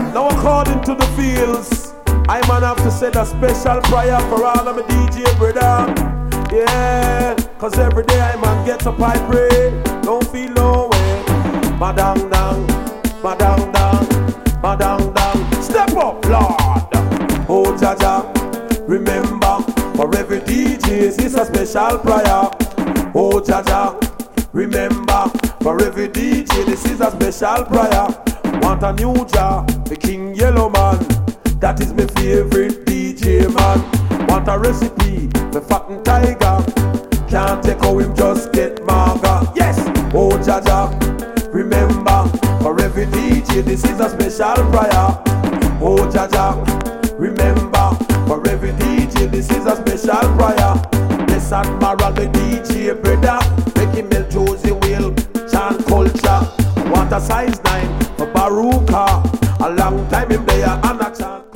Now according to the fields, I man have to say a special prayer for all of my DJ brother. Yeah, cause every day I man get up I pray. Don't feel no way. Madang dang, madang dang, madang dang. Step up, Lord. Oh Jaja, remember for every DJ it's a special prayer. Oh Jaja, remember for every DJ this is a special prayer. Want a new jar, the King Yellow Man. That is my favorite DJ man. Want a recipe, the fattened tiger. Can't take how him just get maga. Yes, oh Jaja, remember for every DJ this is a special prayer. Oh Jaja, remember for every DJ this is a special prayer. This Admiral the DJ brother, make him Mel Josie Will, chant culture. Want a size 9 for Baruka. A long time him there and a chant.